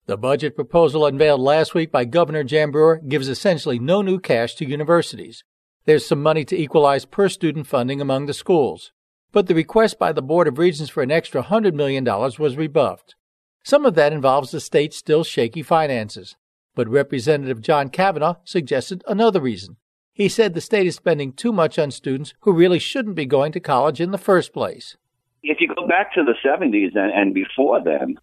The budget proposal unveiled last week by Governor Jan Brewer gives essentially no new cash to universities. There's some money to equalize per-student funding among the schools. But the request by the Board of Regents for an extra $100 million was rebuffed. Some of that involves the state's still shaky finances. But Representative John Kavanaugh suggested another reason. He said the state is spending too much on students who really shouldn't be going to college in the first place. If you go back to the 70s and before then,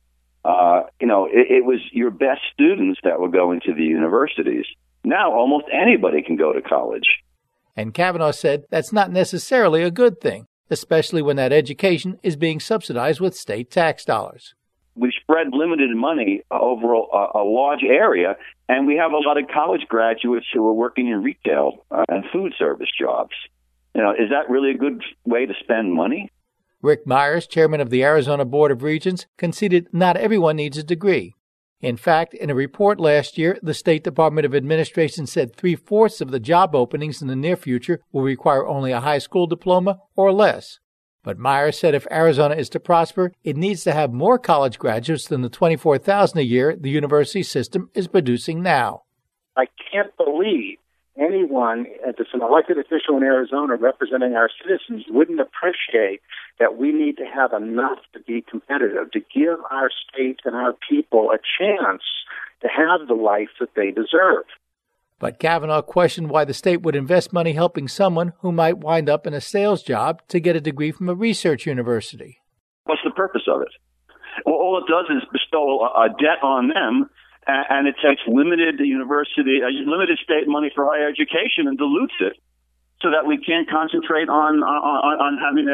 it was your best students that were going to the universities. Now almost anybody can go to college. And Kavanaugh said that's not necessarily a good thing, especially when that education is being subsidized with state tax dollars. We spread limited money over a large area, and we have a lot of college graduates who are working in retail and food service jobs. Is that really a good way to spend money? Rick Myers, chairman of the Arizona Board of Regents, conceded not everyone needs a degree. In fact, in a report last year, the State Department of Administration said 3/4 of the job openings in the near future will require only a high school diploma or less. But Myers said if Arizona is to prosper, it needs to have more college graduates than the 24,000 a year the university system is producing now. I can't believe anyone that's an elected official in Arizona representing our citizens wouldn't appreciate that we need to have enough to be competitive, to give our state and our people a chance to have the life that they deserve. But Kavanaugh questioned why the state would invest money helping someone who might wind up in a sales job to get a degree from a research university. What's the purpose of it? Well, all it does is bestow a debt on them, and it takes limited state money for higher education and dilutes it, so that we can't concentrate on having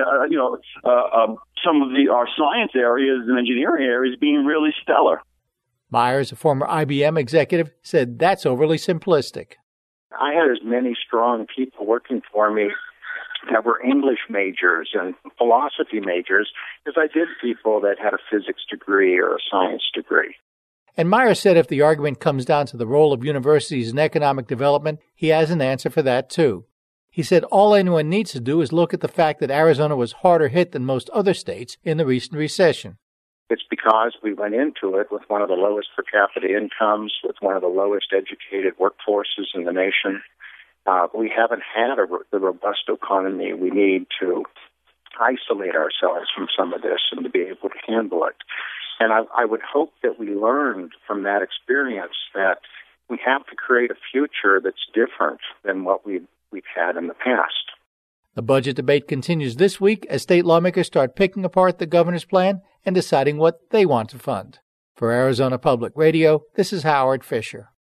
some of our science areas and engineering areas being really stellar. Myers, a former IBM executive, said that's overly simplistic. I had as many strong people working for me that were English majors and philosophy majors as I did people that had a physics degree or a science degree. And Myers said if the argument comes down to the role of universities in economic development, he has an answer for that too. He said all anyone needs to do is look at the fact that Arizona was harder hit than most other states in the recent recession. It's because we went into it with one of the lowest per capita incomes, with one of the lowest educated workforces in the nation. We haven't had the robust economy we need to isolate ourselves from some of this and to be able to handle it. And I would hope that we learned from that experience that we have to create a future that's different than what we've had in the past. The budget debate continues this week as state lawmakers start picking apart the governor's plan and deciding what they want to fund. For Arizona Public Radio, this is Howard Fisher.